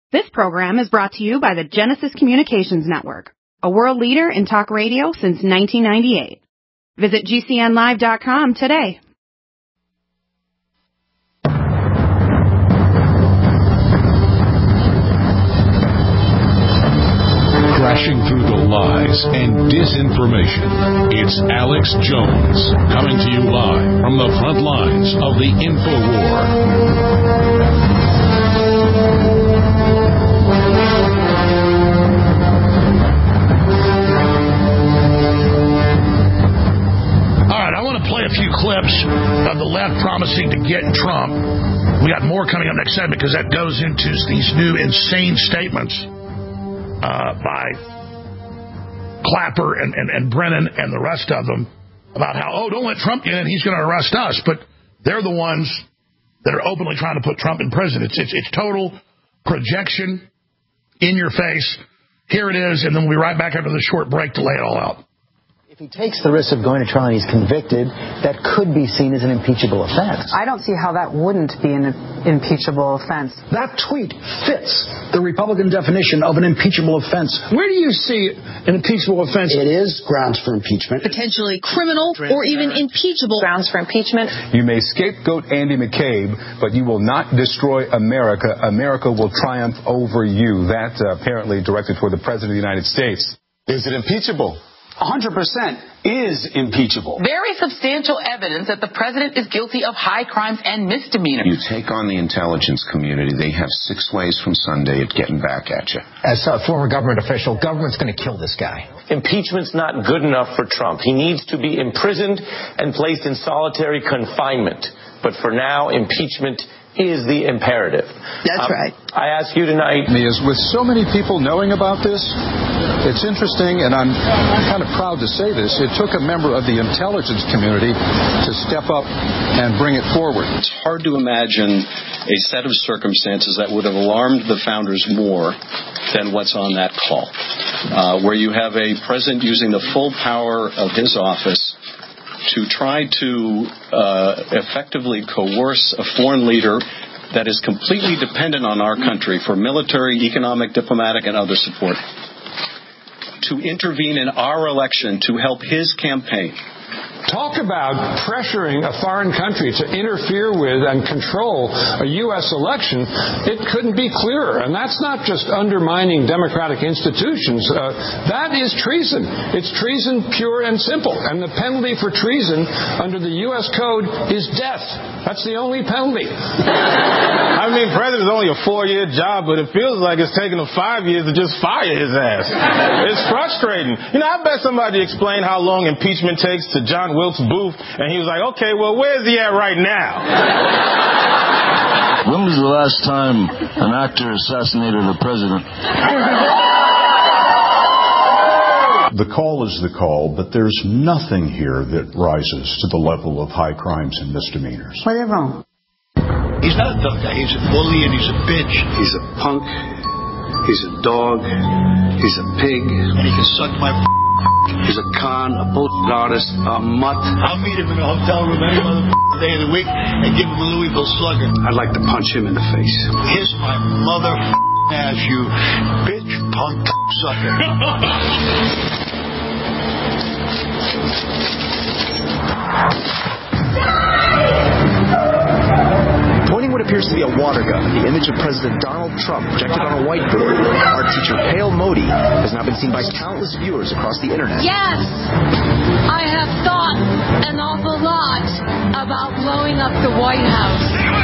This program is brought to you by the Genesis Communications Network, a world leader in talk radio since 1998. Visit GCNlive.com today. Crashing through the lies and disinformation, it's Alex Jones, coming to you live from the front lines of the InfoWar. Play a few clips of the left promising to get Trump. We got more coming up next segment because that goes into these new insane statements by Clapper and Brennan and the rest of them about how, don't let Trump get in, he's going to arrest us. But they're the ones that are openly trying to put Trump in prison. It's total projection in your face. Here it is, and then we'll be right back after the short break to lay it all out. If he takes the risk of going to trial and he's convicted, that could be seen as an impeachable offense. I don't see how that wouldn't be an impeachable offense. That tweet fits the Republican definition of an impeachable offense. Where do you see an impeachable offense? It is grounds for impeachment. Potentially criminal or even impeachable grounds for impeachment. You may scapegoat Andy McCabe, but you will not destroy America. America will triumph over you. That apparently directed toward the President of the United States. Is it impeachable? 100% is impeachable. Very substantial evidence that the president is guilty of high crimes and misdemeanors. You take on the intelligence community, they have 6 ways from Sunday at getting back at you. As a former government official, government's going to kill this guy. Impeachment's not good enough for Trump. He needs to be imprisoned and placed in solitary confinement. But for now, impeachment is the imperative. That's right. I ask you tonight. With so many people knowing about this, it's interesting, and I'm kind of proud to say this, it took a member of the intelligence community to step up and bring it forward. It's hard to imagine a set of circumstances that would have alarmed the founders more than what's on that call, where you have a president using the full power of his office to try to effectively coerce a foreign leader that is completely dependent on our country for military, economic, diplomatic, and other support, to intervene in our election to help his campaign. Talk about pressuring a foreign country to interfere with and control a U.S. election. It couldn't be clearer. And that's not just undermining democratic institutions. That is treason. It's treason pure and simple. And the penalty for treason under the U.S. Code is death. That's the only penalty. I mean, president's only a 4-year job, but it feels like it's taking him 5 years to just fire his ass. It's frustrating. I bet somebody explained how long impeachment takes to John Wilkes Booth, and he was like, okay, well, where's he at right now? When was the last time an actor assassinated a president? The call is the call, but there's nothing here that rises to the level of high crimes and misdemeanors. Well, they're wrong. He's not a tough guy. He's a bully and he's a bitch. He's a punk. He's a dog. He's a pig. And he can suck my He's a con, a bullshit artist, a mutt. I'll meet him in a hotel room any day of the week and give him a Louisville Slugger. I'd like to punch him in the face. Kiss my mother ass, you bitch punk sucker. Pointing what appears to be a water gun at the image of President Donald Trump projected on a whiteboard, art teacher Pale Modi has now been seen by countless viewers across the internet. Yes, I have thought an awful lot about blowing up the White House.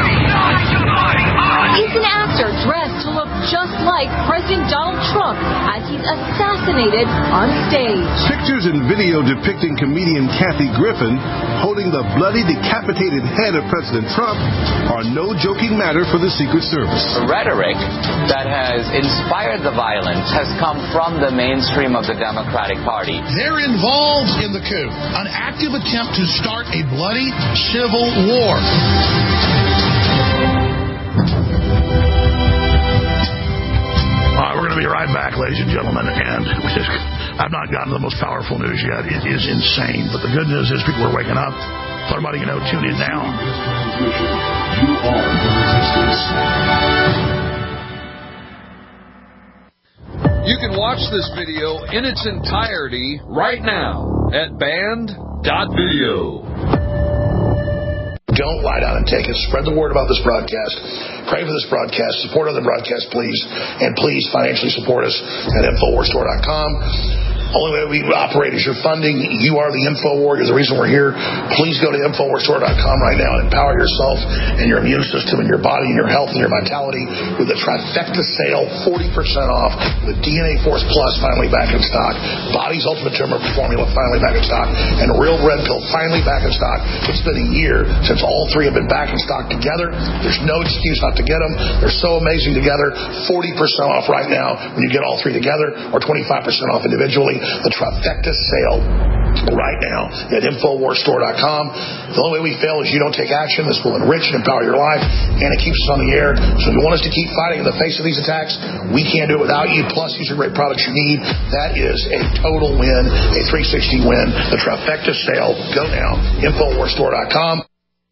He's an actor dressed to look just like President Donald Trump as he's assassinated on stage. Pictures and video depicting comedian Kathy Griffin holding the bloody, decapitated head of President Trump are no joking matter for the Secret Service. The rhetoric that has inspired the violence has come from the mainstream of the Democratic Party. They're involved in the coup, an active attempt to start a bloody civil war. We're going to be right back, ladies and gentlemen, and I've not gotten to the most powerful news yet. It is insane, but the good news is people are waking up. So everybody, tune in now. You are the resistance. You can watch this video in its entirety right now at band.video. Don't lie down and take it. Spread the word about this broadcast. Pray for this broadcast. Support other broadcasts, please. And please financially support us at InfoWarsStore.com. Only way we operate is your funding. You are the InfoWar. You're the reason we're here. Please go to InfoWarsStore.com right now and empower yourself and your immune system and your body and your health and your vitality with the trifecta sale, 40% off. The DNA Force Plus finally back in stock. Body's Ultimate Tumor Formula finally back in stock. And Real Red Pill finally back in stock. It's been a year since all three have been back in stock together. There's no excuse not to get them. They're so amazing together. 40% off right now when you get all three together, or 25% off individually. The trifecta sale right now at InfoWarsStore.com. The only way we fail is you don't take action. This will enrich and empower your life, and it keeps us on the air. So if you want us to keep fighting in the face of these attacks, we can't do it without you. Plus, these are great products you need. That is a total win, a 360 win. The trifecta sale. Go now. InfoWarsStore.com.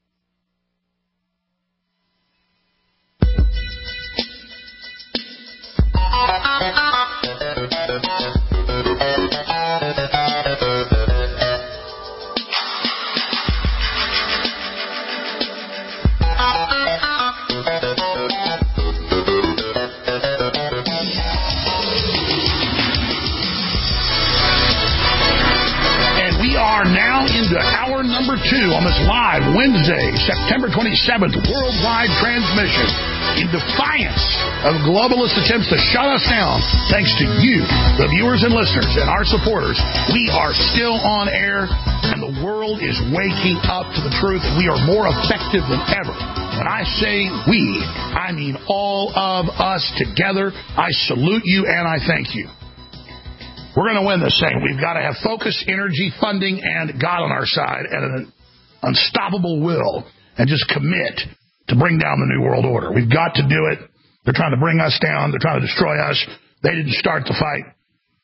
Hour number 2 on this live Wednesday, September 27th, worldwide transmission in defiance of globalist attempts to shut us down. Thanks to you, the viewers and listeners, and our supporters, we are still on air, and the world is waking up to the truth. We are more effective than ever. When I say we, I mean all of us together. I salute you and I thank you. We're going to win this thing. We've got to have focus, energy, funding, and God on our side, and an unstoppable will, and just commit to bring down the New World Order. We've got to do it. They're trying to bring us down. They're trying to destroy us. They didn't start the fight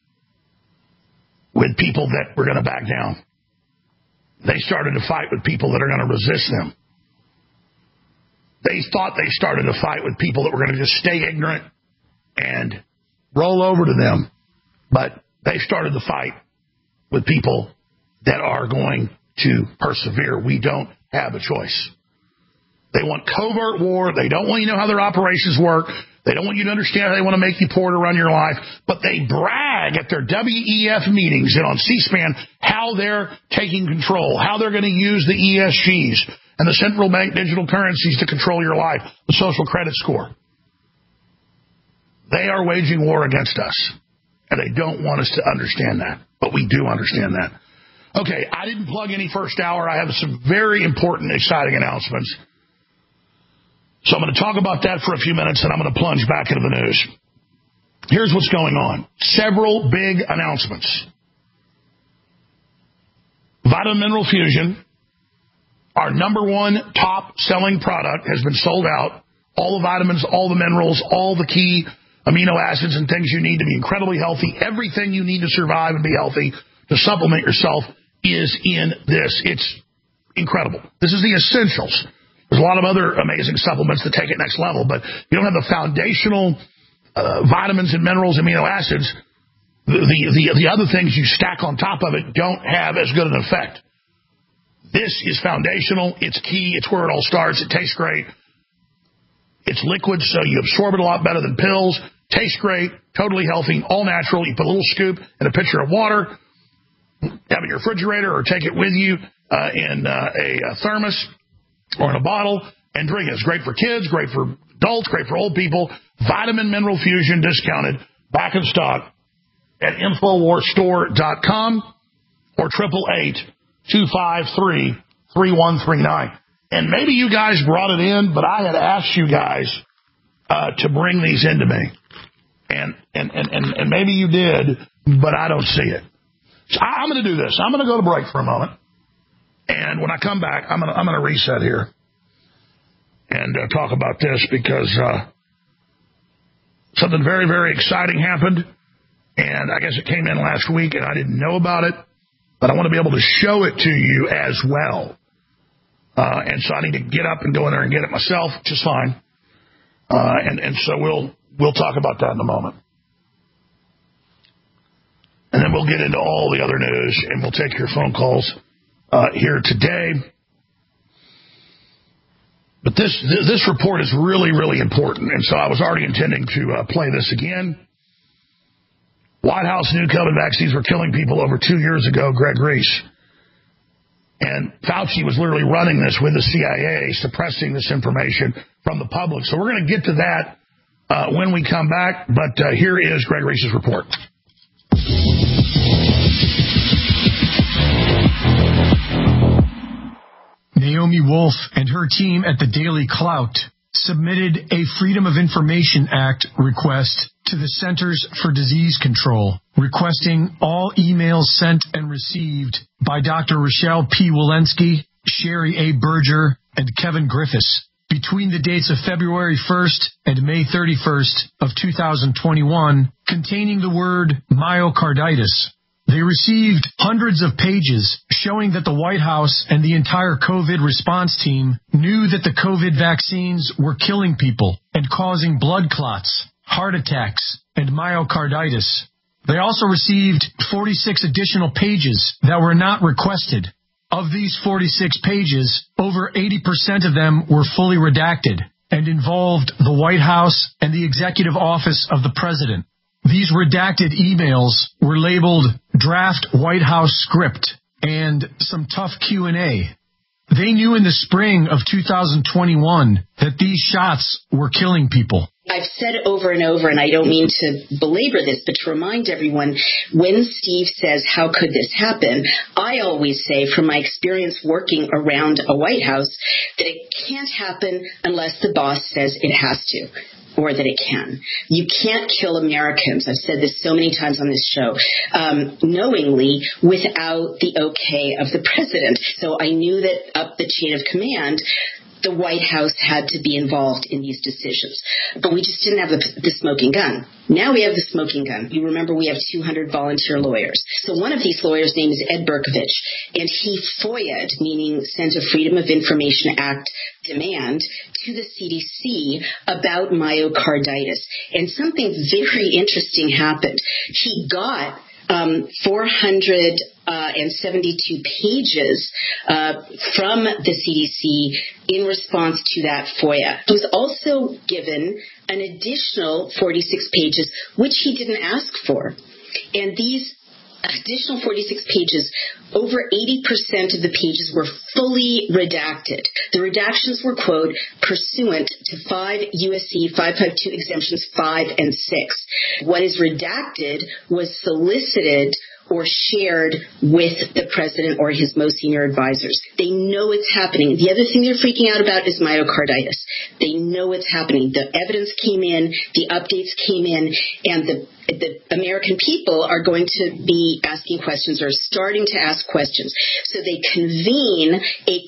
with people that were going to back down. They started to fight with people that are going to resist them. They thought they started a fight with people that were going to just stay ignorant and roll over to them. But they started the fight with people that are going to persevere. We don't have a choice. They want covert war. They don't want you to know how their operations work. They don't want you to understand how they want to make you poor to run your life. But they brag at their WEF meetings and on C-SPAN how they're taking control, how they're going to use the ESGs and the central bank digital currencies to control your life, the social credit score. They are waging war against us. And they don't want us to understand that. But we do understand that. Okay, I didn't plug any first hour. I have some very important, exciting announcements. So I'm going to talk about that for a few minutes, and I'm going to plunge back into the news. Here's what's going on. Several big announcements. Vitamin Mineral Fusion, our number one top-selling product, has been sold out. All the vitamins, all the minerals, all the key amino acids and things you need to be incredibly healthy. Everything you need to survive and be healthy, to supplement yourself, is in this. It's incredible. This is the essentials. There's a lot of other amazing supplements that take it next level, but you don't have the foundational vitamins and minerals, amino acids. The other things you stack on top of it don't have as good an effect. This is foundational. It's key. It's where it all starts. It tastes great. It's liquid, so you absorb it a lot better than pills. Tastes great, totally healthy, all natural. You put a little scoop in a pitcher of water, have it in your refrigerator, or take it with you in a thermos or in a bottle and drink it. It's great for kids, great for adults, great for old people. Vitamin Mineral Fusion discounted, back in stock at InfoWarsStore.com or 888-253-3139. And maybe you guys brought it in, but I had asked you guys to bring these into me. And maybe you did, but I don't see it. So I'm going to do this. I'm going to go to break for a moment. And when I come back, I'm going to reset here and talk about this because something very, very exciting happened. And I guess it came in last week, and I didn't know about it. But I want to be able to show it to you as well. And so I need to get up and go in there and get it myself, which is fine. And so we'll talk about that in a moment. And then we'll get into all the other news, and we'll take your phone calls here today. But this report is really, really important, and so I was already intending to play this again. White House knew COVID vaccines were killing people over 2 years ago, Greg Reese. And Fauci was literally running this with the CIA, suppressing this information from the public. So we're going to get to that when we come back, but here is Greg Reese's report. Naomi Wolf and her team at the Daily Clout submitted a Freedom of Information Act request to the Centers for Disease Control, requesting all emails sent and received by Dr. Rochelle P. Walensky, Sherry A. Berger, and Kevin Griffiths between the dates of February 1st and May 31st of 2021, containing the word myocarditis. They received hundreds of pages showing that the White House and the entire COVID response team knew that the COVID vaccines were killing people and causing blood clots, heart attacks, and myocarditis. They also received 46 additional pages that were not requested. Of these 46 pages, over 80% of them were fully redacted and involved the White House and the Executive Office of the President. These redacted emails were labeled Draft White House Script and some tough Q&A. They knew in the spring of 2021 that these shots were killing people. I've said over and over, and I don't mean to belabor this, but to remind everyone, when Steve says, how could this happen, I always say, from my experience working around a White House, that it can't happen unless the boss says it has to, or that it can. You can't kill Americans, I've said this so many times on this show, knowingly without the okay of the president. So I knew that up the chain of command, the White House had to be involved in these decisions. But we just didn't have the smoking gun. Now we have the smoking gun. You remember we have 200 volunteer lawyers. So one of these lawyers' name is Ed Berkovich, and he FOIA'd, meaning sent a Freedom of Information Act demand to the CDC about myocarditis. And something very interesting happened. He got 472 pages from the CDC in response to that FOIA. He was also given an additional 46 pages, which he didn't ask for. And these additional 46 pages, over 80% of the pages were fully redacted. The redactions were, quote, pursuant to 5 U.S.C. 552 exemptions 5 and 6. What is redacted was solicited or shared with the president or his most senior advisors. They know it's happening. The other thing they're freaking out about is myocarditis. They know it's happening. The evidence came in, the updates came in, and the American people are going to be asking questions or starting to ask questions. So they convene a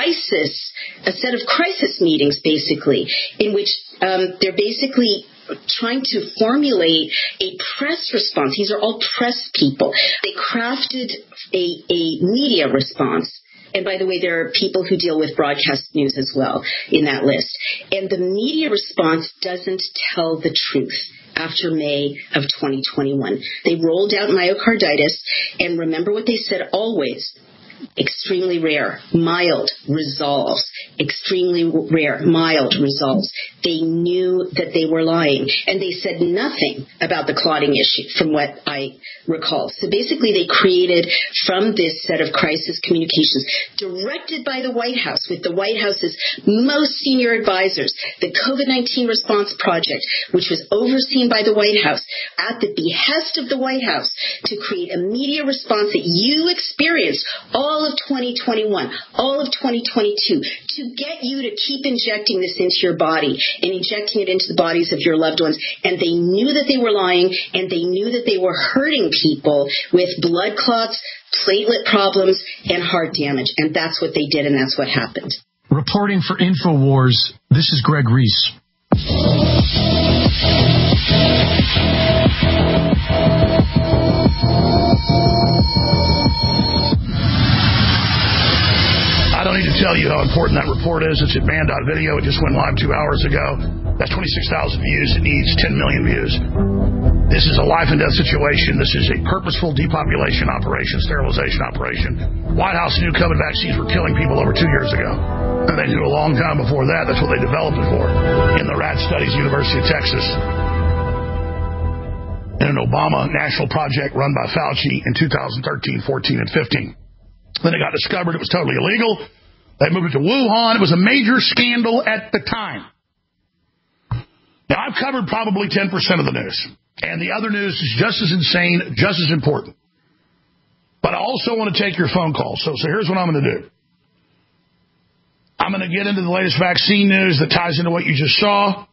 set of crisis meetings, basically, in which they're basically trying to formulate a press response. These are all press people. They crafted a media response. And by the way, there are people who deal with broadcast news as well in that list. And the media response doesn't tell the truth. After May of 2021, they rolled out myocarditis, and remember what they said always. Extremely rare, mild, resolves. Extremely rare, mild, resolves. They knew that they were lying, and they said nothing about the clotting issue, from what I recall. So basically, they created, from this set of crisis communications, directed by the White House, with the White House's most senior advisors, the COVID-19 Response Project, which was overseen by the White House, at the behest of the White House, to create a media response that you experienced all of 2021, all of 2022, to get you to keep injecting this into your body and injecting it into the bodies of your loved ones. And they knew that they were lying, and they knew that they were hurting people with blood clots, platelet problems, and heart damage. And that's what they did, and that's what happened. Reporting for InfoWars, this is Greg Reese. I don't need to tell you how important that report is. It's at band.video. It just went live 2 hours ago. That's 26,000 views. It needs 10 million views. This is a life and death situation. This is a purposeful depopulation operation, sterilization operation. White House knew COVID vaccines were killing people over 2 years ago. And they knew a long time before that. That's what they developed it for. In the rat studies, University of Texas. In an Obama national project run by Fauci in 2013, 14, and 15. Then it got discovered it was totally illegal. They moved it to Wuhan. It was a major scandal at the time. Now, I've covered probably 10% of the news. And the other news is just as insane, just as important. But I also want to take your phone calls. So here's what I'm going to do. I'm going to get into the latest vaccine news that ties into what you just saw.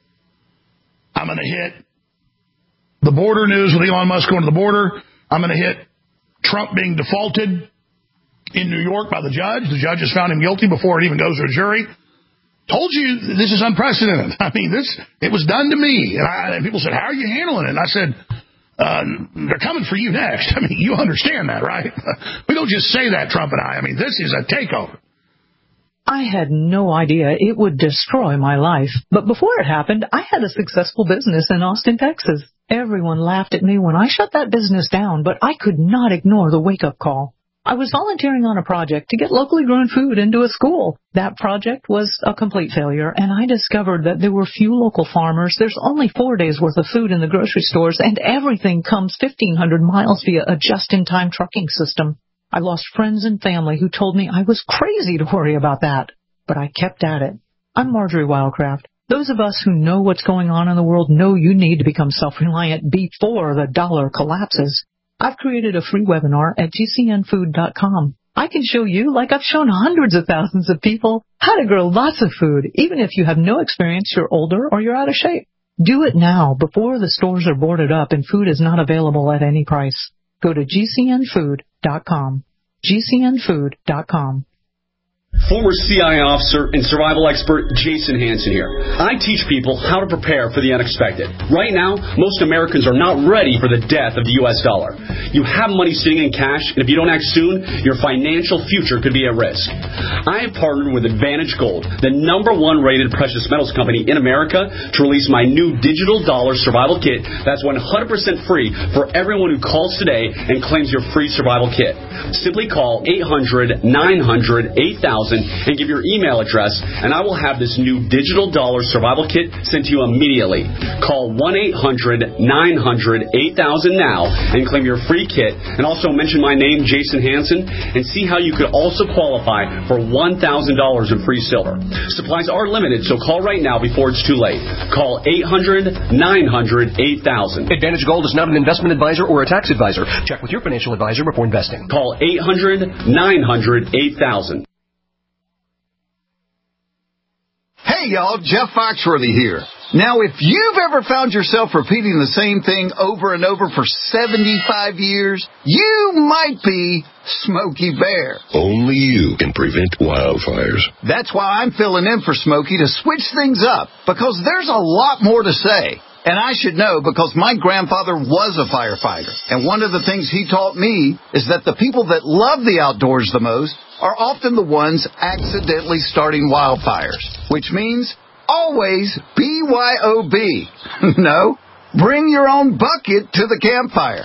I'm going to hit the border news with Elon Musk going to the border. I'm going to hit Trump being defaulted in New York by the judge. The judge has found him guilty before it even goes to a jury. Told you this is unprecedented. I mean, it was done to me. And people said, how are you handling it? And I said, they're coming for you next. I mean, you understand that, right? We don't just say that, Trump and I. I mean, this is a takeover. I had no idea it would destroy my life. But before it happened, I had a successful business in Austin, Texas. Everyone laughed at me when I shut that business down, but I could not ignore the wake-up call. I was volunteering on a project to get locally grown food into a school. That project was a complete failure, and I discovered that there were few local farmers. There's only 4 days' worth of food in the grocery stores, and everything comes 1,500 miles via a just-in-time trucking system. I lost friends and family who told me I was crazy to worry about that, but I kept at it. I'm Marjorie Wildcraft. Those of us who know what's going on in the world know you need to become self-reliant before the dollar collapses. I've created a free webinar at gcnfood.com. I can show you, like I've shown hundreds of thousands of people, how to grow lots of food, even if you have no experience, you're older, or you're out of shape. Do it now before the stores are boarded up and food is not available at any price. Go to gcnfood.com. gcnfood.com. Former CIA officer and survival expert Jason Hansen here. I teach people how to prepare for the unexpected. Right now, most Americans are not ready for the death of the U.S. dollar. You have money sitting in cash, and if you don't act soon, your financial future could be at risk. I have partnered with Advantage Gold, the #1 rated precious metals company in America, to release my new digital dollar survival kit that's 100% free for everyone who calls today and claims your free survival kit. Simply call 800-900-8000 and give your email address, and I will have this new digital dollar survival kit sent to you immediately. Call 1-800-900-8000 now and claim your free kit, and also mention my name, Jason Hansen, and see how you could also qualify for $1,000 in free silver. Supplies are limited, so call right now before it's too late. Call 800-900-8000. Advantage Gold is not an investment advisor or a tax advisor. Check with your financial advisor before investing. Call 800-900-8000. Hey y'all, Jeff Foxworthy here. Now, if you've ever found yourself repeating the same thing over and over for 75 years, you might be Smokey Bear. Only you can prevent wildfires. That's why I'm filling in for Smokey to switch things up, because there's a lot more to say. And I should know because my grandfather was a firefighter. And one of the things he taught me is that the people that love the outdoors the most are often the ones accidentally starting wildfires, which means always BYOB. No, bring your own bucket to the campfire.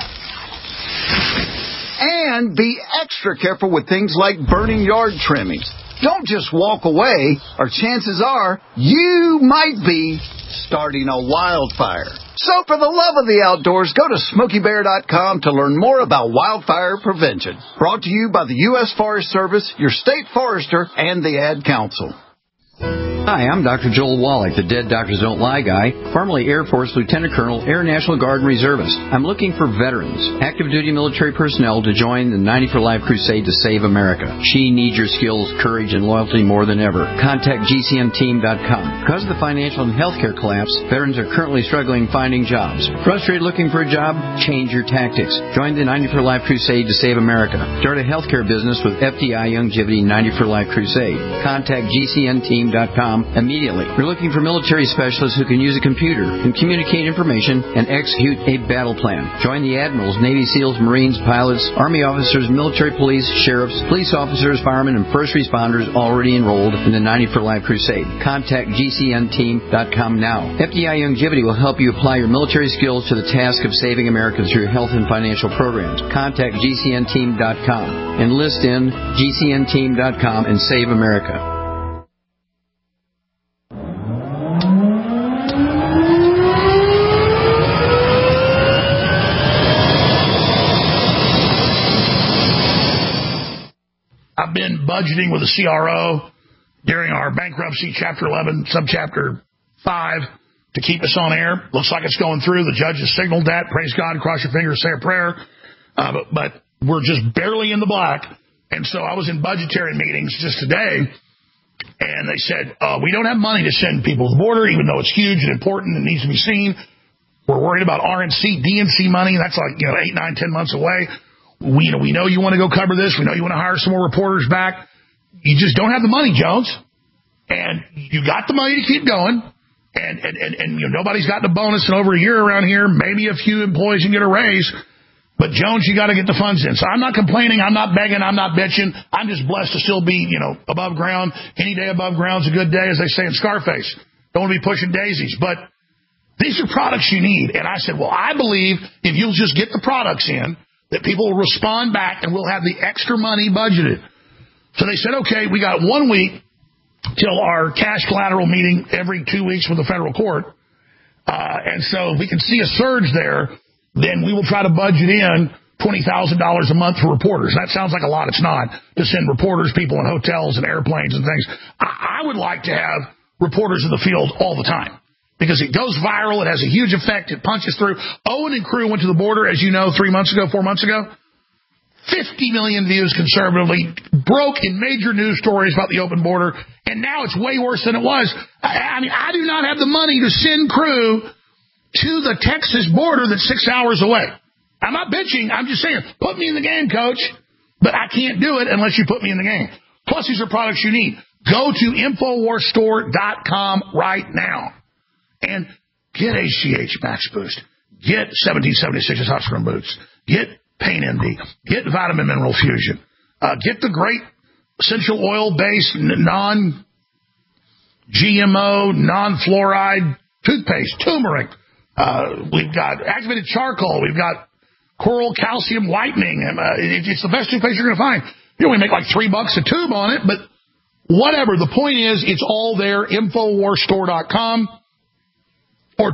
And be extra careful with things like burning yard trimmings. Don't just walk away, or chances are you might be starting a wildfire. So for the love of the outdoors, go to SmokeyBear.com to learn more about wildfire prevention. Brought to you by the U.S. Forest Service, your state forester, and the Ad Council. Hi, I'm Dr. Joel Wallach, the Dead Doctors Don't Lie guy, formerly Air Force Lieutenant Colonel, Air National Guard Reservist. I'm looking for veterans, active duty military personnel to join the 90 for Life crusade to save America. She needs your skills, courage, and loyalty more than ever. Contact GCNteam.com. Because of the financial and healthcare collapse, veterans are currently struggling finding jobs. Frustrated looking for a job? Change your tactics. Join the 90 for Life crusade to save America. Start a healthcare business with FDI Longevity 90 for Life crusade. Contact GCNteam.com militarypersonnel.com immediately. We're looking for military specialists who can use a computer and communicate information and execute a battle plan. Join the admirals, Navy SEALs, Marines, pilots, Army officers, military police, sheriffs, police officers, firemen, and first responders already enrolled in the 90 for Life Crusade. Contact GCNteam.com now. FDI Longevity will help you apply your military skills to the task of saving America through health and financial programs. Contact GCNteam.com. Enlist in GCNteam.com and save America. I've been budgeting with the CRO during our bankruptcy, Chapter 11, Subchapter 5, to keep us on air. Looks like it's going through. The judge has signaled that. Praise God, cross your fingers, say a prayer. But we're just barely in the black. And so I was in budgetary meetings just today, and they said, we don't have money to send people to the border, even though it's huge and important and needs to be seen. We're worried about RNC, DNC money. That's like 8, 9, 10 months away. We know you want to go cover this. We know you want to hire some more reporters back. You just don't have the money, Jones. And you got the money to keep going. And nobody's gotten a bonus in over a year around here. Maybe a few employees can get a raise. But, Jones, you got to get the funds in. So I'm not complaining. I'm not begging. I'm not bitching. I'm just blessed to still be, above ground. Any day above ground's a good day, as they say in Scarface. Don't want to be pushing daisies. But these are products you need. And I said, well, I believe if you'll just get the products in, that people will respond back and we'll have the extra money budgeted. So they said, okay, we got 1 week till our cash collateral meeting every 2 weeks with the federal court. And so if we can see a surge there, then we will try to budget in $20,000 a month for reporters. That sounds like a lot. It's not, to send reporters, people in hotels and airplanes and things. I would like to have reporters in the field all the time, because it goes viral. It has a huge effect. It punches through. Owen and crew went to the border, as you know, 4 months ago. 50 million views conservatively, broke in major news stories about the open border, and now it's way worse than it was. I do not have the money to send crew to the Texas border that's 6 hours away. I'm not bitching. I'm just saying, put me in the game, coach. But I can't do it unless you put me in the game. Plus, these are products you need. Go to InfoWarsStore.com right now and get ACH Max Boost. Get 1776's Hot Scrum Boots. Get Pain MD. Get Vitamin Mineral Fusion. Get the great essential oil-based, non-GMO, non-fluoride toothpaste, turmeric. We've got activated charcoal. We've got coral calcium whitening. It's the best toothpaste you're going to find. You only make like $3 a tube on it, but whatever. The point is, it's all there. InfoWarsStore.com or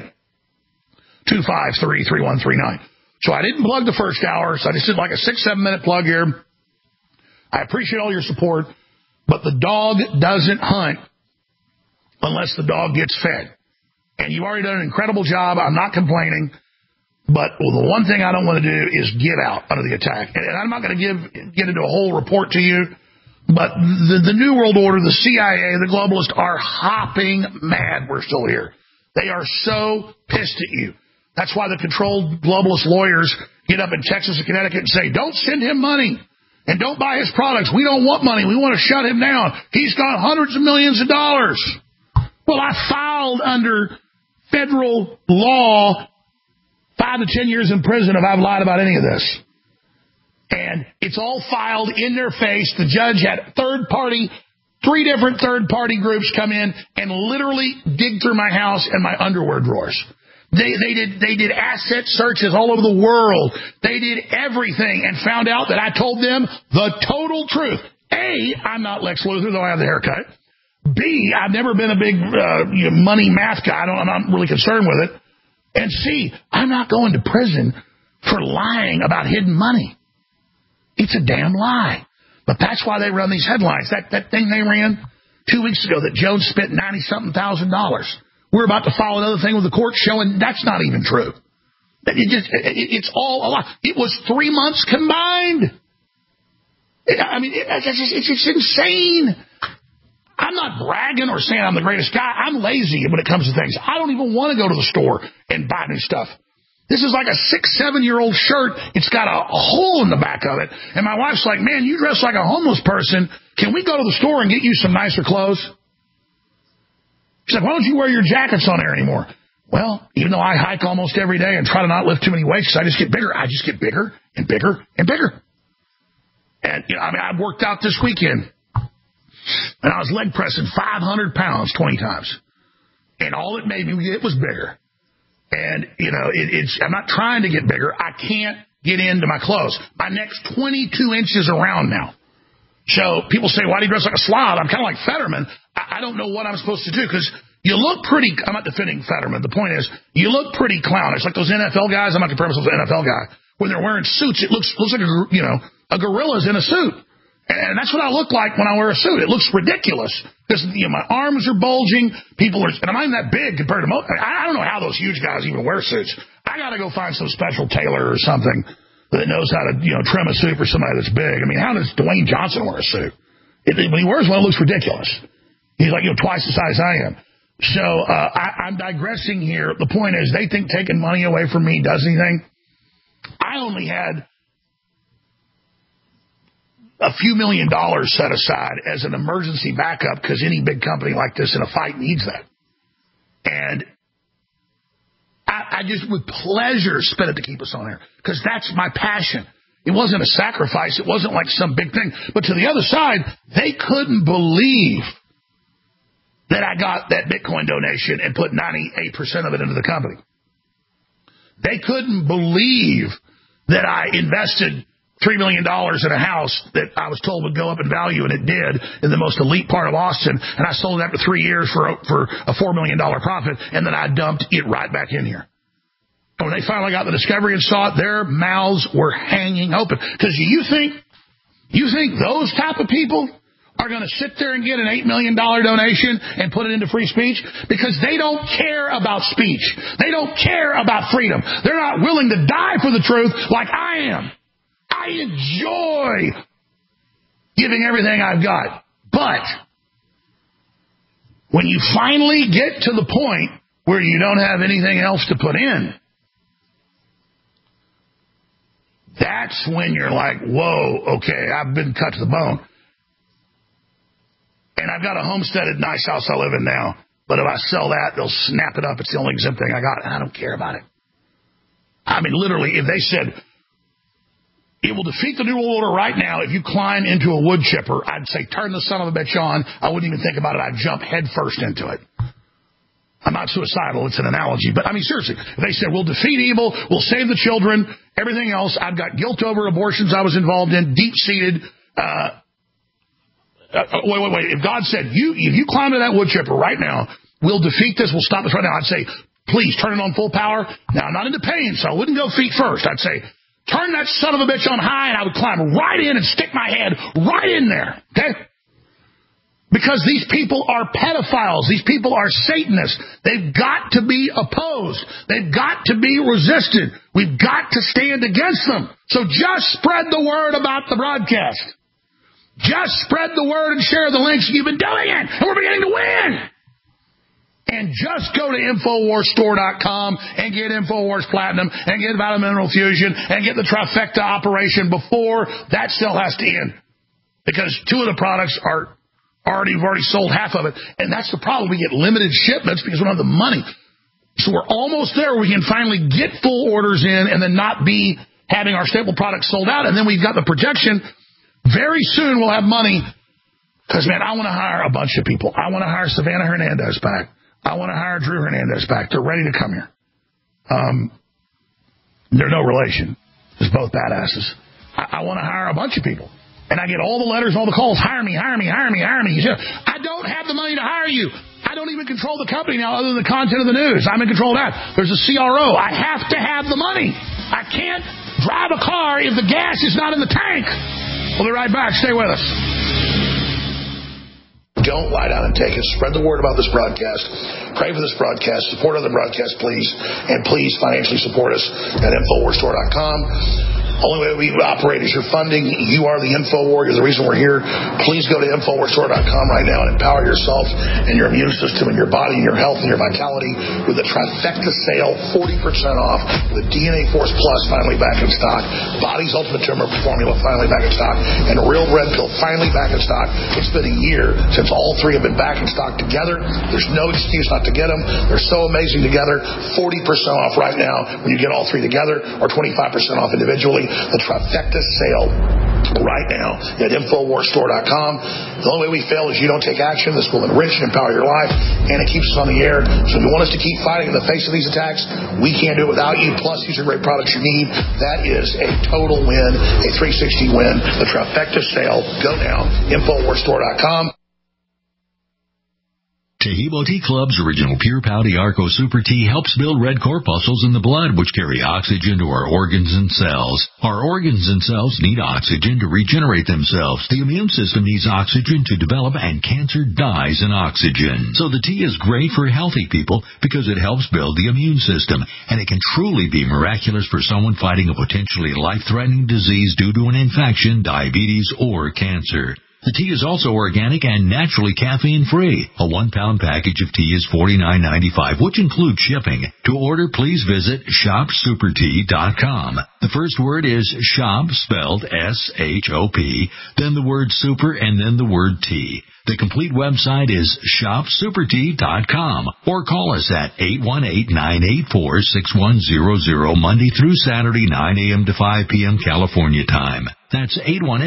888-253-3139. So I didn't plug the first hour, so I just did like a 6-7 minute plug here. I appreciate all your support, but the dog doesn't hunt unless the dog gets fed. And you've already done an incredible job. I'm not complaining. But the one thing I don't want to do is get out under the attack. And I'm not going to get into a whole report to you. But the New World Order, the CIA, the globalists are hopping mad we're still here. They are so pissed at you. That's why the controlled globalist lawyers get up in Texas and Connecticut and say, don't send him money and don't buy his products. We don't want money. We want to shut him down. He's got hundreds of millions of dollars. Well, I filed under federal law 5 to 10 years in prison if I've lied about any of this. And it's all filed in their face. The judge had 3 different third-party groups come in and literally dig through my house and my underwear drawers. They did asset searches all over the world. They did everything and found out that I told them the total truth. A, I'm not Lex Luthor, though I have the haircut. B, I've never been a big money math guy. I'm not really concerned with it. And C, I'm not going to prison for lying about hidden money. It's a damn lie. But that's why they run these headlines. That thing they ran 2 weeks ago that Jones spent $90-something thousand. We're about to file another thing with the court showing that's not even true. It's all a lie. It was 3 months combined. It's insane. I'm not bragging or saying I'm the greatest guy. I'm lazy when it comes to things. I don't even want to go to the store and buy new stuff. This is like a 6-7-year-old shirt. It's got a hole in the back of it. And my wife's like, man, you dress like a homeless person. Can we go to the store and get you some nicer clothes? She's like, why don't you wear your jackets on air anymore? Well, even though I hike almost every day and try to not lift too many weights, I just get bigger. I just get bigger and bigger and bigger. And, I worked out this weekend, and I was leg pressing 500 pounds 20 times. And all it made me get was bigger. And, I'm not trying to get bigger. I can't get into my clothes. My neck's 22 inches around now. So people say, why do you dress like a slob? I'm kind of like Fetterman. I don't know what I'm supposed to do because you look pretty. I'm not defending Fetterman. The point is, you look pretty clownish. Like those NFL guys. I'm not comparing myself to an NFL guy. When they're wearing suits, it looks like a gorilla's in a suit. And that's what I look like when I wear a suit. It looks ridiculous because my arms are bulging. And I'm not even that big compared to most. I don't know how those huge guys even wear suits. I got to go find some special tailor or something that knows how to trim a suit for somebody that's big. I mean, how does Dwayne Johnson wear a suit? When he wears one, it looks ridiculous. He's like twice the size I am. So I'm digressing here. The point is, they think taking money away from me does anything. I only had a few $1 million set aside as an emergency backup because any big company like this in a fight needs that. And I just with pleasure spent it to keep us on air because that's my passion. It wasn't a sacrifice. It wasn't like some big thing. But to the other side, they couldn't believe that I got that Bitcoin donation and put 98% of it into the company. They couldn't believe that I invested $3 million in a house that I was told would go up in value, and it did, in the most elite part of Austin, and I sold it after 3 years for a $4 million profit, and then I dumped it right back in here. And when they finally got the discovery and saw it, their mouths were hanging open. Because you think those type of people are going to sit there and get an $8 million donation and put it into free speech? Because they don't care about speech. They don't care about freedom. They're not willing to die for the truth like I am. I enjoy giving everything I've got. But when you finally get to the point where you don't have anything else to put in, that's when you're like, whoa, okay, I've been cut to the bone. And I've got a homesteaded nice house I live in now. But if I sell that, they'll snap it up. It's the only exempt thing I got. And I don't care about it. I mean, literally, if they said, it will defeat the New World Order right now if you climb into a wood chipper, I'd say, turn the son of a bitch on. I wouldn't even think about it. I'd jump head first into it. I'm not suicidal. It's an analogy. But, I mean, seriously, if they said, we'll defeat evil, we'll save the children, everything else, I've got guilt over abortions I was involved in, deep-seated. Wait. If God said, if you climb to that wood chipper right now, we'll defeat this, we'll stop this right now, I'd say, please turn it on full power. Now, I'm not into pain, so I wouldn't go feet first. I'd say, turn that son of a bitch on high, and I would climb right in and stick my head right in there, okay? Because these people are pedophiles. These people are Satanists. They've got to be opposed. They've got to be resisted. We've got to stand against them. So just spread the word about the broadcast. Just spread the word and share the links. You've been doing it, and we're beginning to win. And just go to InfoWarsStore.com and get InfoWars Platinum and get Vitamin Mineral Fusion and get the Trifecta operation before that still has to end. Because two of the products are we've already sold half of it. And that's the problem. We get limited shipments because we don't have the money. So we're almost there where we can finally get full orders in and then not be having our staple products sold out. And then we've got the projection. Very soon we'll have money. Because, man, I want to hire a bunch of people. I want to hire Savannah Hernandez back. I want to hire Drew Hernandez back. They're ready to come here. They're no relation. They're both badasses. I want to hire a bunch of people. And I get all the letters, all the calls. Hire me, hire me, hire me, hire me. I don't have the money to hire you. I don't even control the company now other than the content of the news. I'm in control of that. There's a CRO. I have to have the money. I can't drive a car if the gas is not in the tank. We'll be right back. Stay with us. Don't lie down and take it. Spread the word about this broadcast. Pray for this broadcast. Support other broadcasts, please. And please financially support us at InfoWarsStore.com. Only way we operate is your funding. You are the InfoWar. You're the reason we're here. Please go to InfoWarsStore.com right now and empower yourself and your immune system and your body and your health and your vitality with a trifecta sale, 40% off, with DNA Force Plus finally back in stock, Body's Ultimate Tumor Formula finally back in stock, and Real Red Pill finally back in stock. It's been a year since all three have been back in stock together. There's no excuse not to get them. They're so amazing together. 40% off right now when you get all three together, or 25% off individually. The trifecta sale right now at InfoWarsStore.com. The only way we fail is you don't take action. This will enrich and empower your life, and it keeps us on the air. So if you want us to keep fighting in the face of these attacks, we can't do it without you. Plus, these are great products you need. That is a total win, a 360 win. The trifecta sale. Go now. InfoWarsStore.com. Taheebo Tea Club's original Pure Pouty Arco Super Tea helps build red corpuscles in the blood, which carry oxygen to our organs and cells. Our organs and cells need oxygen to regenerate themselves. The immune system needs oxygen to develop, and cancer dies in oxygen. So the tea is great for healthy people because it helps build the immune system, and it can truly be miraculous for someone fighting a potentially life-threatening disease due to an infection, diabetes, or cancer. The tea is also organic and naturally caffeine-free. A 1-pound package of tea is $49.95, which includes shipping. To order, please visit ShopSuperTea.com. The first word is shop, spelled S-H-O-P, then the word super, and then the word tea. The complete website is ShopSuperTea.com, or call us at 818-984-6100, Monday through Saturday, 9 a.m. to 5 p.m. California time. That's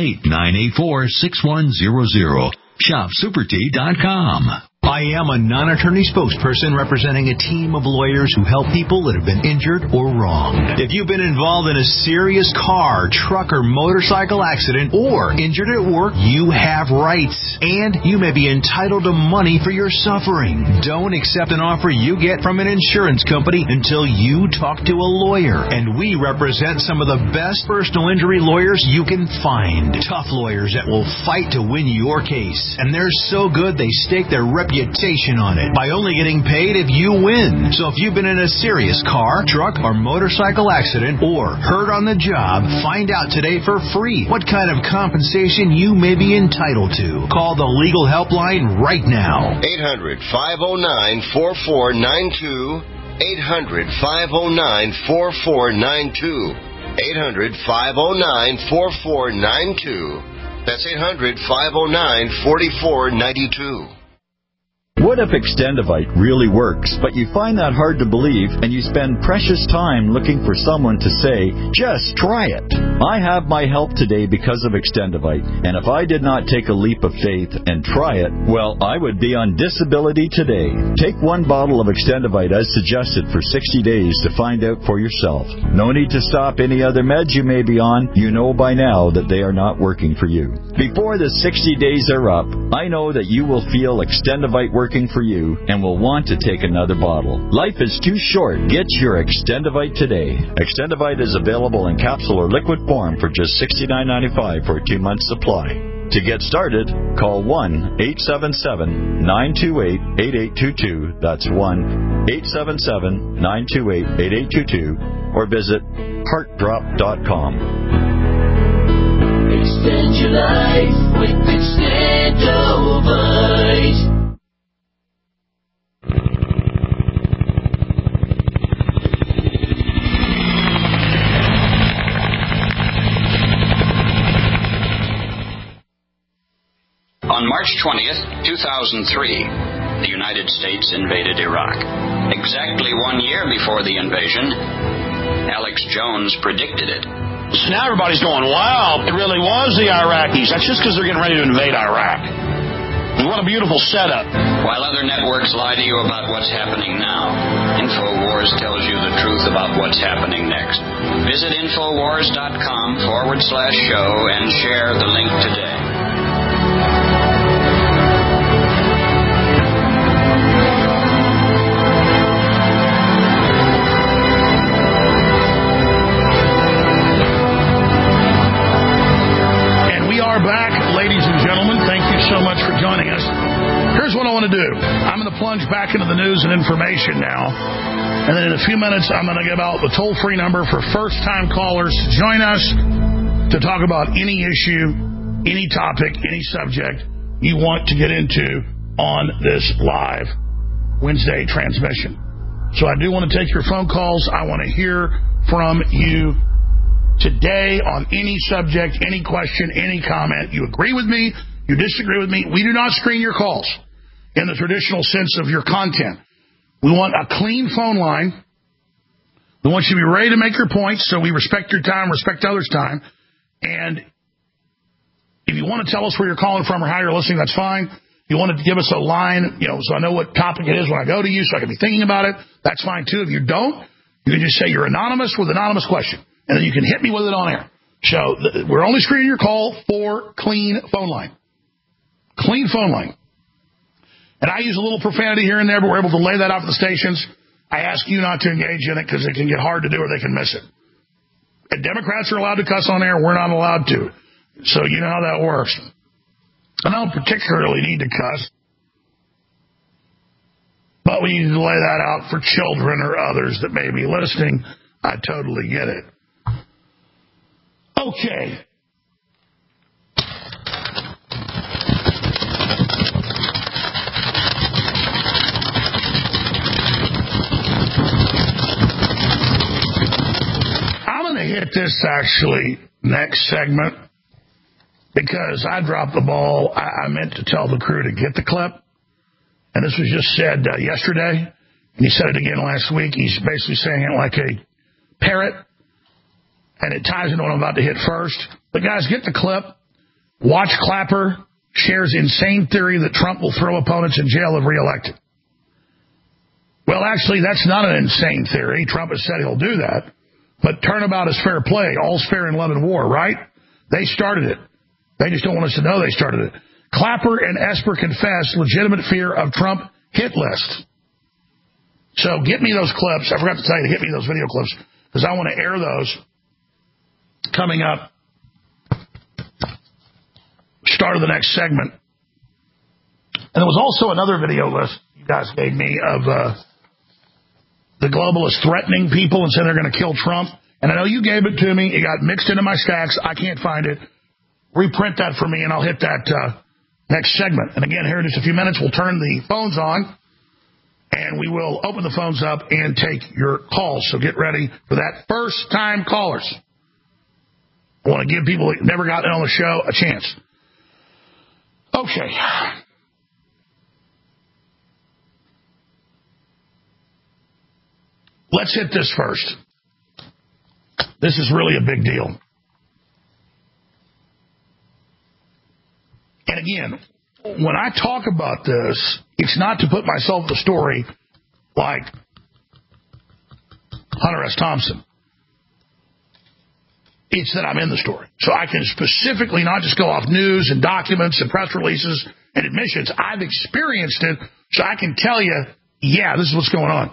818-984-6100. ShopSuperTea.com. I am a non-attorney spokesperson representing a team of lawyers who help people that have been injured or wronged. If you've been involved in a serious car, truck, or motorcycle accident, or injured at work, you have rights, and you may be entitled to money for your suffering. Don't accept an offer you get from an insurance company until you talk to a lawyer, and we represent some of the best personal injury lawyers you can find. Tough lawyers that will fight to win your case, and they're so good they stake their reputation on it by only getting paid if you win. So if you've been in a serious car, truck, or motorcycle accident, or hurt on the job, find out today for free what kind of compensation you may be entitled to. Call the legal helpline right now. 800-509-4492. 800-509-4492. 800-509-4492. That's 800-509-4492. What if Extendivite really works, but you find that hard to believe and you spend precious time looking for someone to say, just try it? I have my help today because of Extendivite, and if I did not take a leap of faith and try it, well, I would be on disability today. Take one bottle of Extendivite as suggested for 60 days to find out for yourself. No need to stop any other meds you may be on. You know by now that they are not working for you. Before the 60 days are up, I know that you will feel Extendivite working for you and will want to take another bottle. Life is too short. Get your Extendivite today. Extendivite is available in capsule or liquid form for just $69.95 for a 2-month supply. To get started, call 1-877-928-8822. That's 1-877-928-8822, or visit heartdrop.com. Extend your life with Extendovite. On March 20th, 2003, the United States invaded Iraq. Exactly 1 year before the invasion, Alex Jones predicted it. So now everybody's going, wow, it really was the Iraqis. That's just because they're getting ready to invade Iraq. What a beautiful setup. While other networks lie to you about what's happening now, InfoWars tells you the truth about what's happening next. Visit InfoWars.com/show and share the link today. Back, ladies and gentlemen. Thank you so much for joining us. Here's what I want to do. I'm going to plunge back into the news and information now. And then in a few minutes, I'm going to give out the toll-free number for first-time callers. Join us to talk about any issue, any topic, any subject you want to get into on this live Wednesday transmission. So I do want to take your phone calls. I want to hear from you today on any subject, any question, any comment. You agree with me? You disagree with me? We do not screen your calls in the traditional sense of your content. We want a clean phone line. We want you to be ready to make your points, so we respect your time, respect others' time. And if you want to tell us where you're calling from or how you're listening, that's fine. You want to give us a line, so I know what topic it is when I go to you, so I can be thinking about it. That's fine, too. If you don't, you can just say you're anonymous with an anonymous question, and then you can hit me with it on air. So we're only screening your call for clean phone line. Clean phone line. And I use a little profanity here and there, but we're able to lay that out for the stations. I ask you not to engage in it because it can get hard to do or they can miss it. And Democrats are allowed to cuss on air. We're not allowed to. So you know how that works. I don't particularly need to cuss, but we need to lay that out for children or others that may be listening. I totally get it. Okay. I'm going to hit this actually next segment, because I dropped the ball. I meant to tell the crew to get the clip. And this was just said yesterday. And he said it again last week. He's basically saying it like a parrot. And it ties into what I'm about to hit first. But guys, get the clip. Watch Clapper shares insane theory that Trump will throw opponents in jail if reelected. Well, actually, that's not an insane theory. Trump has said he'll do that. But turnabout is fair play. All's fair in love and war, right? They started it. They just don't want us to know they started it. Clapper and Esper confess legitimate fear of Trump hit list. So get me those clips. I forgot to tell you to hit me those video clips, because I want to air those coming up. Start of the next segment. And there was also another video list you guys gave me of the globalists threatening people and saying they're going to kill Trump. And I know you gave it to me. It got mixed into my stacks. I can't find it. Reprint that for me, and I'll hit that next segment. And again, here in just a few minutes, we'll turn the phones on, and we will open the phones up and take your calls. So get ready for that. First-time callers. I want to give people that never gotten on the show a chance. Okay. Let's hit this first. This is really a big deal. And again, when I talk about this, it's not to put myself in the story like Hunter S. Thompson. It's that I'm in the story. So I can specifically not just go off news and documents and press releases and admissions. I've experienced it, so I can tell you, yeah, this is what's going on.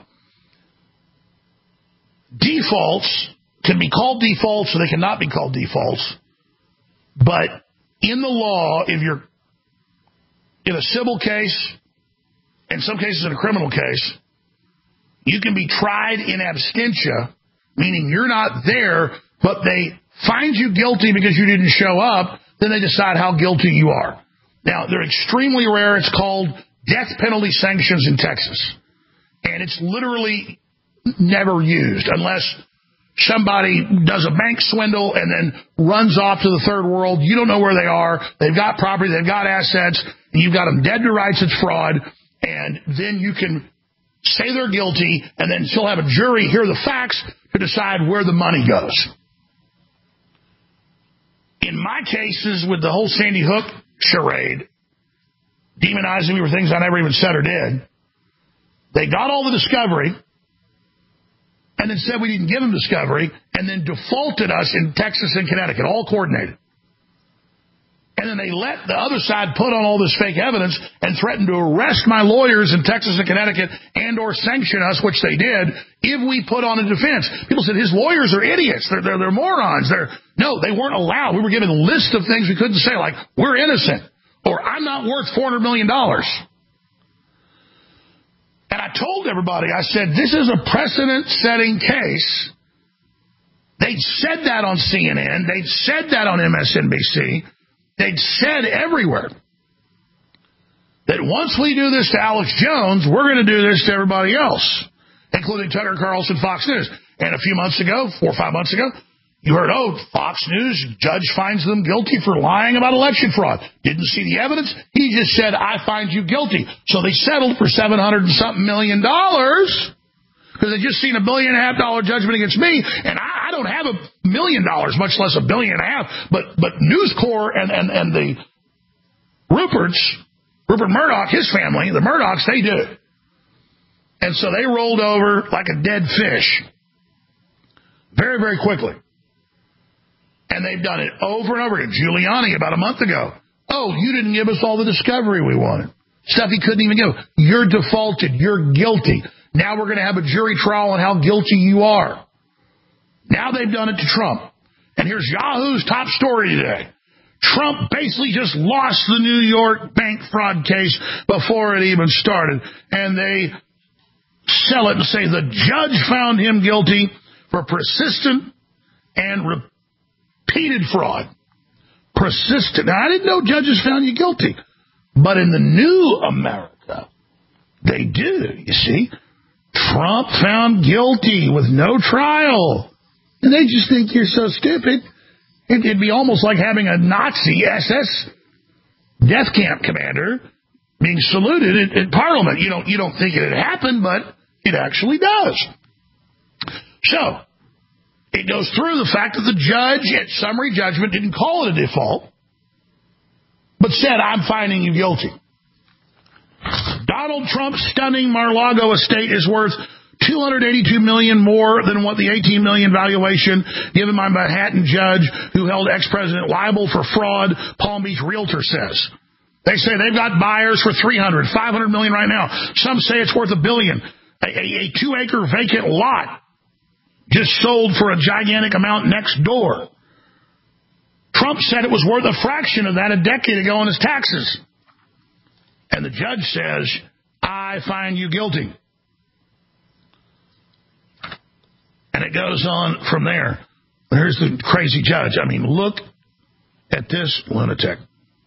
Defaults can be called defaults or they cannot be called defaults. But in the law, if you're in a civil case, in some cases in a criminal case, you can be tried in absentia, meaning you're not there, but they find you guilty because you didn't show up, then they decide how guilty you are. Now, they're extremely rare. It's called death penalty sanctions in Texas. And it's literally never used unless somebody does a bank swindle and then runs off to the third world. You don't know where they are. They've got property. They've got assets. And you've got them dead to rights. It's fraud. And then you can say they're guilty, and then still have a jury hear the facts to decide where the money goes. In my cases with the whole Sandy Hook charade, demonizing me for things I never even said or did, they got all the discovery and then said we didn't give them discovery, and then defaulted us in Texas and Connecticut, all coordinated. And then they let the other side put on all this fake evidence and threatened to arrest my lawyers in Texas and Connecticut and or sanction us, which they did, if we put on a defense. People said his lawyers are idiots. They're morons. No, they weren't allowed. We were given a list of things we couldn't say, like, we're innocent, or I'm not worth $400 million. And I I told everybody, I said, this is a precedent-setting case. They'd said that on CNN. They'd said that on MSNBC. They'd said everywhere that once we do this to Alex Jones, we're going to do this to everybody else, including Tucker Carlson, Fox News. And a few months ago, 4 or 5 months ago, you heard, Fox News judge finds them guilty for lying about election fraud. Didn't see the evidence. He just said, I find you guilty. So they settled for $700 and something million because they just seen $1.5 billion judgment against me, and I don't have $1 million, much less $1.5 billion. But News Corp and the Rupert Murdoch, his family, the Murdochs, they do. And so they rolled over like a dead fish very, very quickly. And they've done it over and over again. Giuliani, about a month ago. You didn't give us all the discovery we wanted. Stuff he couldn't even give. You're defaulted. You're guilty. Now we're going to have a jury trial on how guilty you are. Now they've done it to Trump. And here's Yahoo's top story today. Trump basically just lost the New York bank fraud case before it even started. And they sell it and say the judge found him guilty for persistent and repeated fraud. Persistent. Now, I didn't know judges found you guilty. But in the new America, they do, you see. Trump found guilty with no trial. And they just think you're so stupid. It'd be almost like having a Nazi SS death camp commander being saluted at Parliament. You don't think it had happened, but it actually does. So, it goes through the fact that the judge at summary judgment didn't call it a default, but said, I'm finding you guilty. Donald Trump's stunning Mar-a-Lago estate is worth $282 million more than what the $18 million valuation given by Manhattan judge who held ex-president liable for fraud, Palm Beach realtor says. They say they've got buyers for $300, $500 million right now. Some say it's worth $1 billion. A 2-acre vacant lot just sold for a gigantic amount next door. Trump said it was worth a fraction of that a decade ago on his taxes. And the judge says, I find you guilty. And it goes on from there. Here's the crazy judge. I mean, look at this lunatic.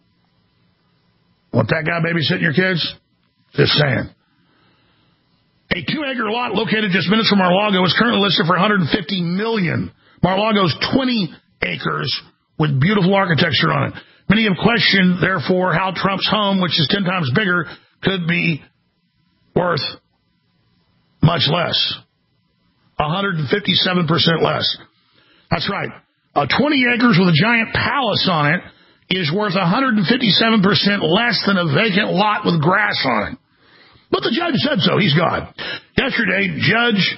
Want that guy babysitting your kids? Just saying. A 2-acre lot located just minutes from Mar-a-Lago is currently listed for $150 million. Mar-a-Lago's 20 acres with beautiful architecture on it. Many have questioned, therefore, how Trump's home, which is 10 times bigger, could be worth much less. 157% less. That's right. 20 acres with a giant palace on it is worth 157% less than a vacant lot with grass on it. But the judge said so. He's God. Yesterday, Judge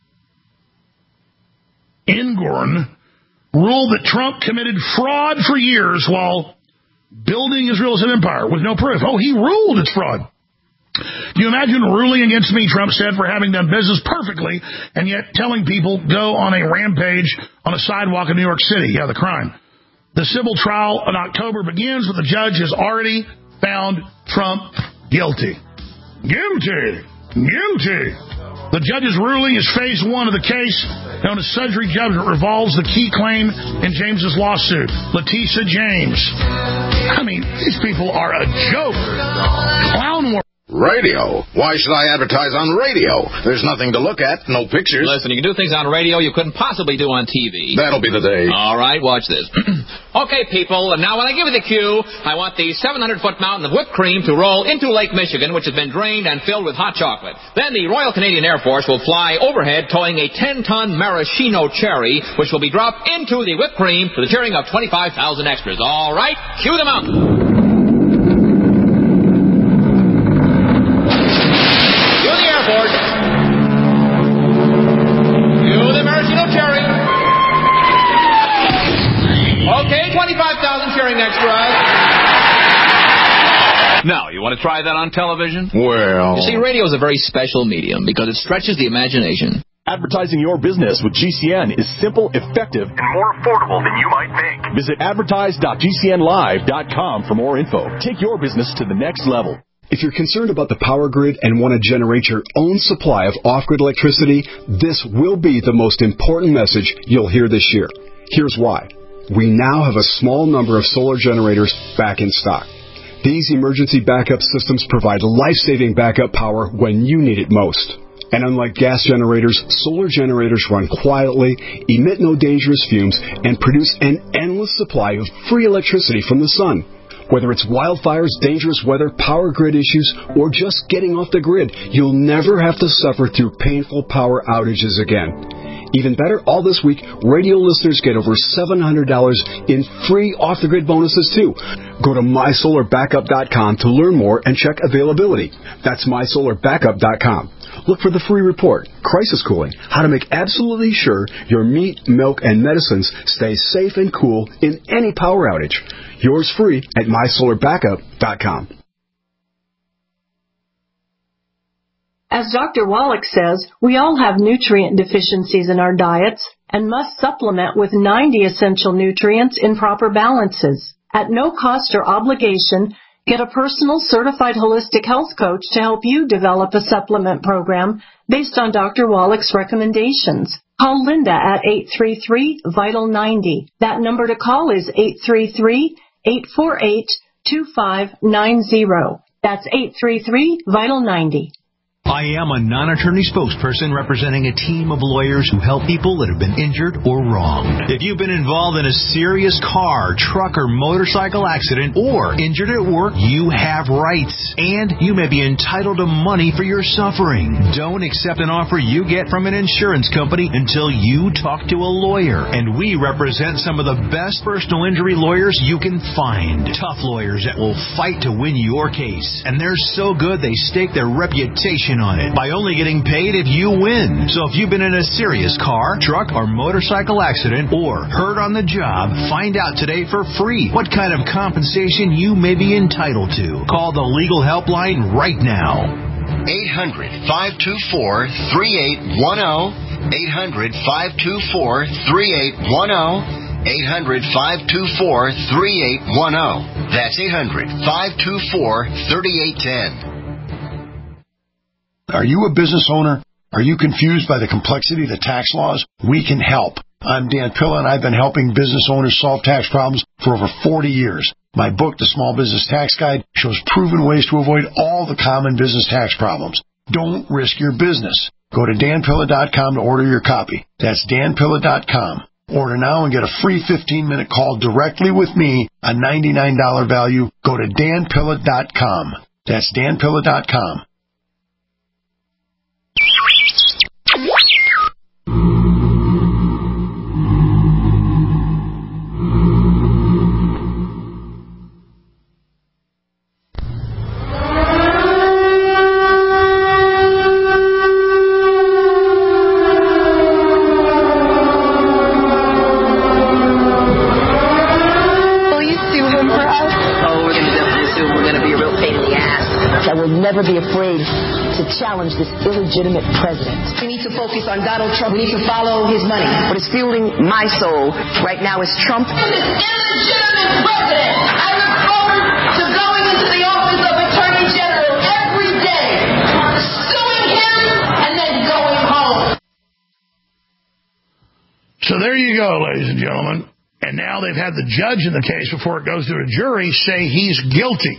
Ingorn ruled that Trump committed fraud for years while building his real estate empire with no proof. He ruled it's fraud. Do you imagine ruling against me, Trump said, for having done business perfectly and yet telling people go on a rampage on a sidewalk in New York City? Yeah, the crime. The civil trial in October begins, but the judge has already found Trump guilty. Guilty. The judge's ruling is phase 1 of the case known as Sudbury judgment revolves the key claim in James's lawsuit, Letitia James. I mean, these people are a joke. Clown world. Radio? Why should I advertise on radio? There's nothing to look at, no pictures. Listen, you can do things on radio you couldn't possibly do on TV. That'll be the day. All right, watch this. Okay, people, now when I give you the cue, I want the 700-foot mountain of whipped cream to roll into Lake Michigan, which has been drained and filled with hot chocolate. Then the Royal Canadian Air Force will fly overhead towing a 10-ton maraschino cherry, which will be dropped into the whipped cream for the cheering of 25,000 extras. All right, cue the mountain. Okay, 25,000 cheering extras. Now, you want to try that on television? Well... You see, radio is a very special medium because it stretches the imagination. Advertising your business with GCN is simple, effective, and more affordable than you might think. Visit advertise.gcnlive.com for more info. Take your business to the next level. If you're concerned about the power grid and want to generate your own supply of off-grid electricity, this will be the most important message you'll hear this year. Here's why. We now have a small number of solar generators back in stock. These emergency backup systems provide life-saving backup power when you need it most. And unlike gas generators, solar generators run quietly, emit no dangerous fumes, and produce an endless supply of free electricity from the sun. Whether it's wildfires, dangerous weather, power grid issues, or just getting off the grid, you'll never have to suffer through painful power outages again. Even better, all this week, radio listeners get over $700 in free off-the-grid bonuses, too. Go to mysolarbackup.com to learn more and check availability. That's mysolarbackup.com. Look for the free report, Crisis Cooling, how to make absolutely sure your meat, milk, and medicines stay safe and cool in any power outage. Yours free at mysolarbackup.com. As Dr. Wallach says, we all have nutrient deficiencies in our diets and must supplement with 90 essential nutrients in proper balances. At no cost or obligation, get a personal certified holistic health coach to help you develop a supplement program based on Dr. Wallach's recommendations. Call Linda at 833-VITAL-90. That number to call is 833-848-2590. That's 833-VITAL-90. I am a non-attorney spokesperson representing a team of lawyers who help people that have been injured or wronged. If you've been involved in a serious car, truck, or motorcycle accident or injured at work, you have rights, and you may be entitled to money for your suffering. Don't accept an offer you get from an insurance company until you talk to a lawyer, and we represent some of the best personal injury lawyers you can find. Tough lawyers that will fight to win your case, and they're so good they stake their reputation on it by only getting paid if you win. So if you've been in a serious car, truck, or motorcycle accident or hurt on the job, find out today for free what kind of compensation you may be entitled to. Call the legal helpline right now. 800-524-3810. 800-524-3810. 800-524-3810. That's 800-524-3810. Are you a business owner? Are you confused by the complexity of the tax laws? We can help. I'm Dan Pilla, and I've been helping business owners solve tax problems for over 40 years. My book, The Small Business Tax Guide, shows proven ways to avoid all the common business tax problems. Don't risk your business. Go to danpilla.com to order your copy. That's danpilla.com. Order now and get a free 15-minute call directly with me, a $99 value. Go to danpilla.com. That's danpilla.com. Never be afraid to challenge this illegitimate president. We need to focus on Donald Trump. We need to follow his money. What is fueling my soul right now is Trump. This illegitimate president. I look forward to going into the office of Attorney General every day, suing him and then going home. So there you go, ladies and gentlemen. And now they've had the judge in the case before it goes to a jury say he's guilty.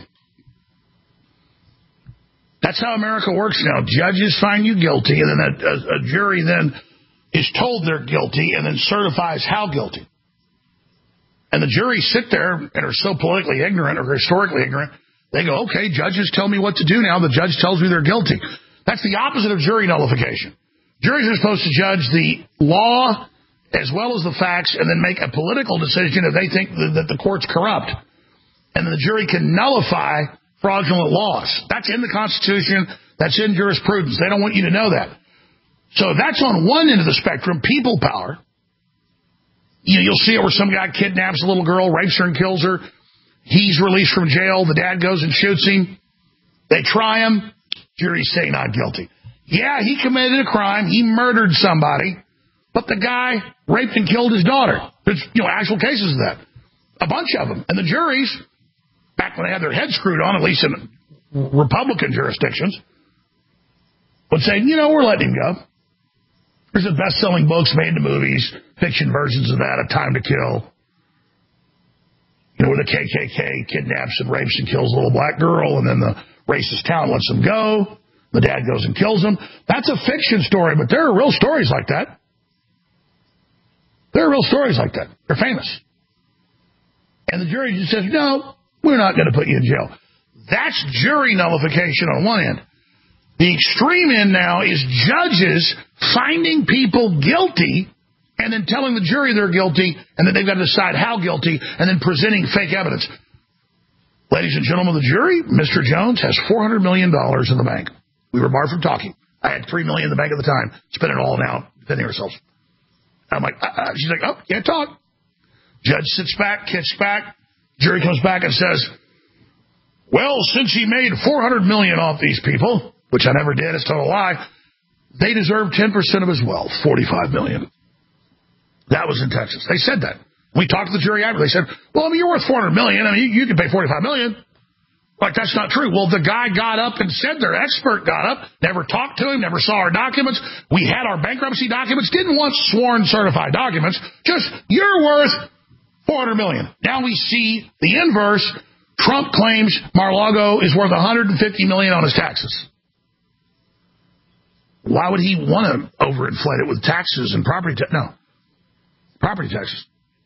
That's how America works now. Judges find you guilty, and then a jury then is told they're guilty and then certifies how guilty. And the juries sit there and are so politically ignorant or historically ignorant, they go, okay, judges tell me what to do now. The judge tells me they're guilty. That's the opposite of jury nullification. Juries are supposed to judge the law as well as the facts and then make a political decision if they think that the court's corrupt. And then the jury can nullify fraudulent laws. That's in the Constitution. That's in jurisprudence. They don't want you to know that. So that's on one end of the spectrum, people power. You'll see it where some guy kidnaps a little girl, rapes her and kills her. He's released from jail. The dad goes and shoots him. They try him. Juries say not guilty. Yeah, he committed a crime. He murdered somebody. But the guy raped and killed his daughter. There's actual cases of that. A bunch of them. And the juries, back when they had their heads screwed on, at least in Republican jurisdictions would say, we're letting him go. There's the best-selling books made into movies, fiction versions of that, A Time to Kill. Where the KKK kidnaps and rapes and kills a little black girl, and then the racist town lets them go. The dad goes and kills them. That's a fiction story, but there are real stories like that. There are real stories like that. They're famous. And the jury just says, no, we're not going to put you in jail. That's jury nullification on one end. The extreme end now is judges finding people guilty and then telling the jury they're guilty and that they've got to decide how guilty and then presenting fake evidence. Ladies and gentlemen of the jury, Mr. Jones has $400 million in the bank. We were barred from talking. I had $3 million in the bank at the time. Spent it all now, defending ourselves. I'm like, she's like, oh, can't talk. Judge sits back, kicks back. Jury comes back and says, well, since he made $400 million off these people, which I never did, it's a total lie, they deserve 10% of his wealth, $45 million. That was in Texas. They said that. We talked to the jury after. They said, well, you're worth $400 million. You can pay $45 million. Like, that's not true. Well, the guy got up and said, their expert got up, never talked to him, never saw our documents. We had our bankruptcy documents, didn't want sworn certified documents, just, you're worth $400 million. Now we see the inverse. Trump claims Mar-a-Lago is worth $150 million on his taxes. Why would he want to overinflate it with taxes and property taxes? No. Property taxes.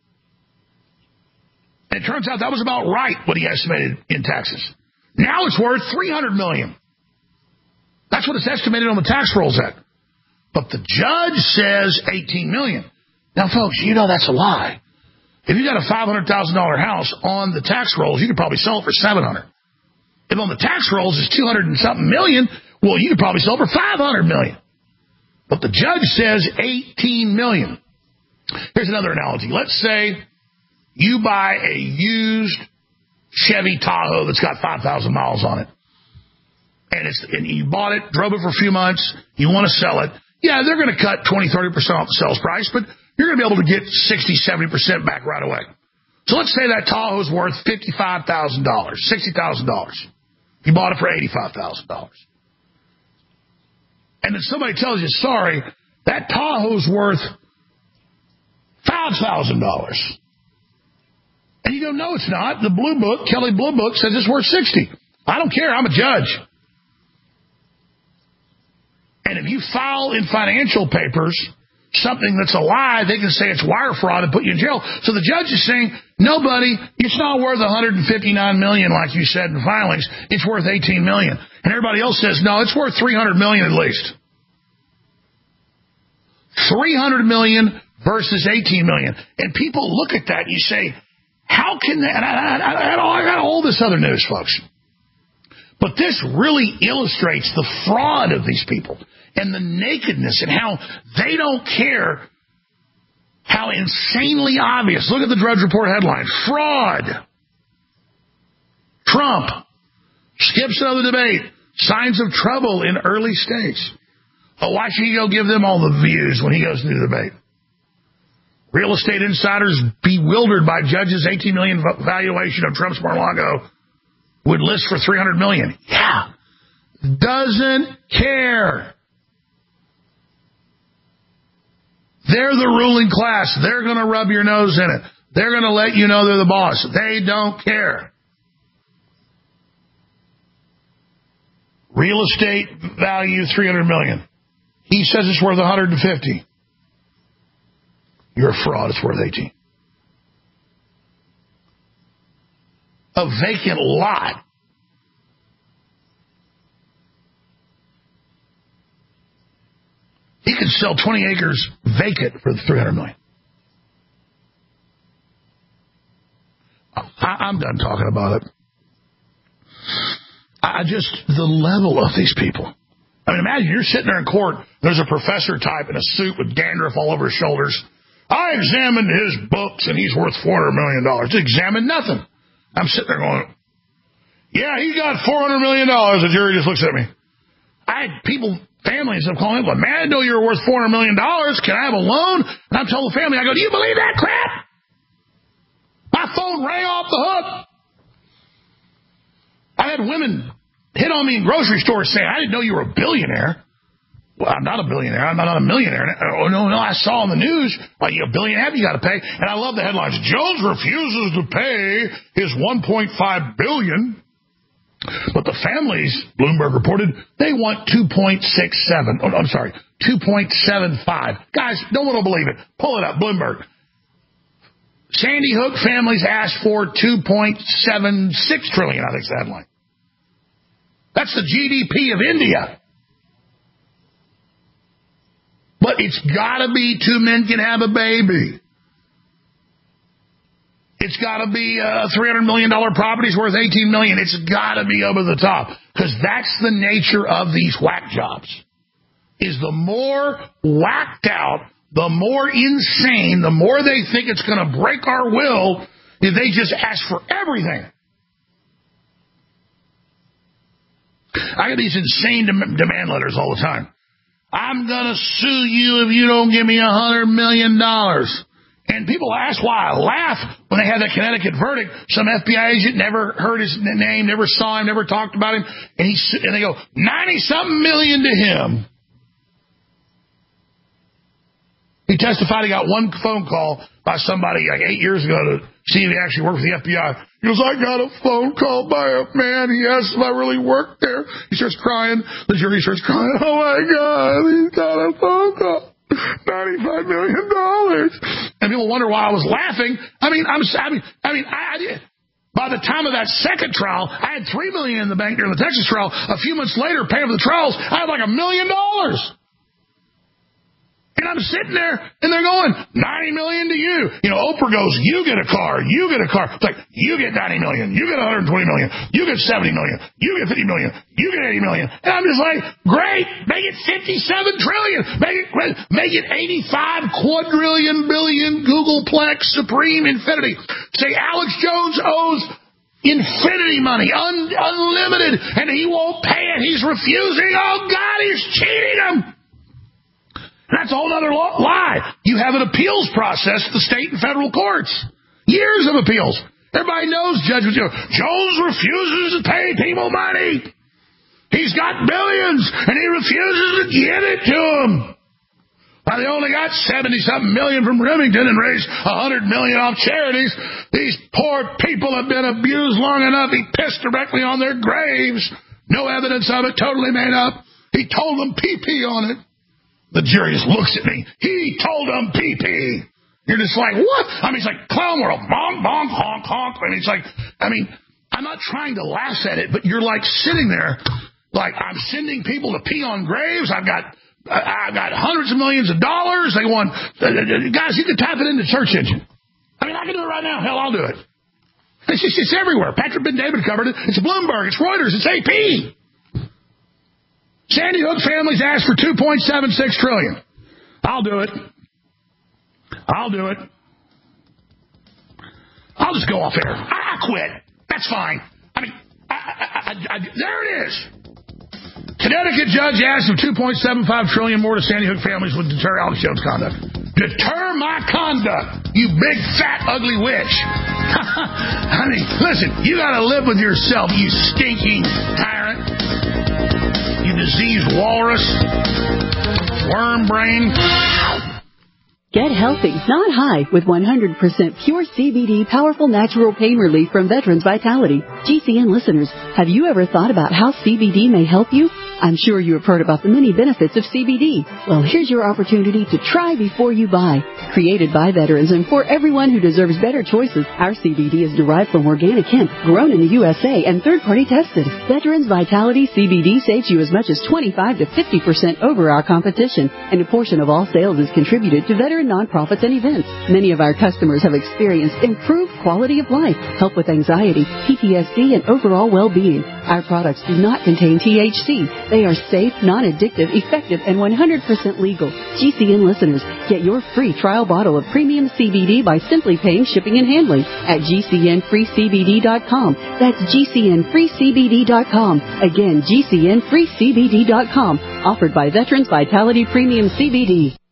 And it turns out that was about right what he estimated in taxes. Now it's worth $300 million. That's what it's estimated on the tax rolls at. But the judge says $18 million. Now, folks, that's a lie. If you got a $500,000 house on the tax rolls, you could probably sell it for $700. If on the tax rolls it's $200 and something million, well, you could probably sell it for $500 million. But the judge says $18 million. Here's another analogy. Let's say you buy a used Chevy Tahoe that's got 5,000 miles on it. And you bought it, drove it for a few months, you want to sell it. Yeah, they're going to cut 20, 30% off the sales price, but you're going to be able to get 60, 70% back right away. So let's say that Tahoe's worth $55,000, $60,000. You bought it for $85,000. And then somebody tells you, sorry, that Tahoe's worth $5,000. And you go, no, it's not. The Blue Book, Kelley Blue Book, says it's worth $60,000. I don't care. I'm a judge. And if you file in financial papers something that's a lie, they can say it's wire fraud and put you in jail. So the judge is saying, no, buddy, it's not worth $159 million like you said in filings. It's worth $18 million. And everybody else says, no, it's worth $300 million at least. $300 million versus $18 million. And people look at that and you say, how can that? I got all this other news, folks. But this really illustrates the fraud of these people and the nakedness and how they don't care, how insanely obvious. Look at the Drudge Report headline. Fraud. Trump skips another debate. Signs of trouble in early states. Oh, why should he go give them all the views when he goes to the debate? Real estate insiders bewildered by judge's $18 million valuation of Trump's Mar-a-Lago would list for $300 million. Yeah. Doesn't care. They're the ruling class. They're going to rub your nose in it. They're going to let you know they're the boss. They don't care. Real estate value $300 million. He says it's worth $150. You're a fraud. It's worth $18. A vacant lot. He could sell 20 acres vacant for $300 million. I'm done talking about it. The level of these people. I mean, imagine you're sitting there in court. There's a professor type in a suit with dandruff all over his shoulders. I examined his books, and he's worth $400 million. Examined nothing. I'm sitting there going, yeah, he got $400 million. The jury just looks at me. I had people, families have called me, man, I know you're worth $400 million. Can I have a loan? And I'm telling the family, I go, do you believe that crap? My phone rang off the hook. I had women hit on me in grocery stores saying, I didn't know you were a billionaire. Well, I'm not a billionaire. I'm not a millionaire. Oh, no, I saw on the news, well, you're a billionaire, you got to pay. And I love the headlines. Jones refuses to pay his $1.5 billion. But the families, Bloomberg reported, they want 2.67. Oh, I'm sorry, 2.75. Guys, no one will believe it. Pull it up, Bloomberg. Sandy Hook families asked for 2.76 trillion, I think is the headline. That's the GDP of India. But it's got to be 2 men can have a baby. It's got to be $300 million properties worth $18 million. It's got to be over the top. Because that's the nature of these whack jobs. Is the more whacked out, the more insane, the more they think it's going to break our will, if they just ask for everything. I get these insane demand letters all the time. I'm going to sue you if you don't give me $100 million. And people ask why. I laugh when they had that Connecticut verdict. Some FBI agent never heard his name, never saw him, never talked about him. And they go, 90-something million to him. He testified he got one phone call by somebody like 8 years ago to see if he actually worked for the FBI. He goes, I got a phone call by a man. He asked if I really worked there. He starts crying. The jury starts crying. Oh, my God, he's got a phone call. $95 million. And people wonder why I was laughing. I mean, by the time of that second trial, I had $3 million in the bank during the Texas trial. A few months later, paying for the trials, I had like $1 million. And I'm sitting there, and they're going, $90 million to you. You know, Oprah goes, you get a car, you get a car. It's like, you get $90 million, you get $120 million, you get $70 million, you get $50 million, you get $80 million. And I'm just like, great, make it $57 trillion, make it 85 quadrillion billion Googleplex supreme infinity. Say Alex Jones owes infinity money, unlimited, and he won't pay it. He's refusing. Oh, God, he's cheating him. That's a whole other lie. You have an appeals process to the state and federal courts. Years of appeals. Everybody knows judges. Jones refuses to pay people money. He's got billions, and he refuses to give it to them. Well, they only got 70-something million from Remington and raised $100 million off charities. These poor people have been abused long enough. He pissed directly on their graves. No evidence of it. Totally made up. He told them pee-pee on it. The jury just looks at me. He told them pee-pee. You're just like, what? I mean, it's like clown world. Bonk, bonk, honk, honk. I mean, it's like, I'm not trying to laugh at it, but you're like sitting there, like I'm sending people to pee on graves. I've got hundreds of millions of dollars. They want, guys, you can type it in the search engine. I mean, I can do it right now. Hell, I'll do it. It's everywhere. Patrick Ben-David covered it. It's Bloomberg. It's Reuters. It's AP. Sandy Hook families asked for $2.76 trillion. I'll do it. I'll just go off air. I quit. That's fine. I mean, there it is. Connecticut judge asked for $2.75 trillion more to Sandy Hook families would deter Alex Jones' conduct. Deter my conduct, you big, fat, ugly witch. I mean, listen, you got to live with yourself, you stinking tyrant. You diseased walrus, worm brain. Get healthy, not high, with 100% pure CBD powerful natural pain relief from Veterans Vitality. GCN listeners, have you ever thought about how CBD may help you? I'm sure you have heard about the many benefits of CBD. Well, here's your opportunity to try before you buy. Created by veterans and for everyone who deserves better choices, our CBD is derived from organic hemp, grown in the USA, and third-party tested. Veterans Vitality CBD saves you as much as 25 to 50% over our competition, and a portion of all sales is contributed to veteran nonprofits and events. Many of our customers have experienced improved quality of life, help with anxiety, PTSD, and overall well-being. Our products do not contain THC. They are safe, non-addictive, effective, and 100% legal. GCN listeners, get your free trial bottle of premium CBD by simply paying shipping and handling at GCNFreeCBD.com. That's GCNFreeCBD.com. Again, GCNFreeCBD.com. Offered by Veterans Vitality Premium CBD.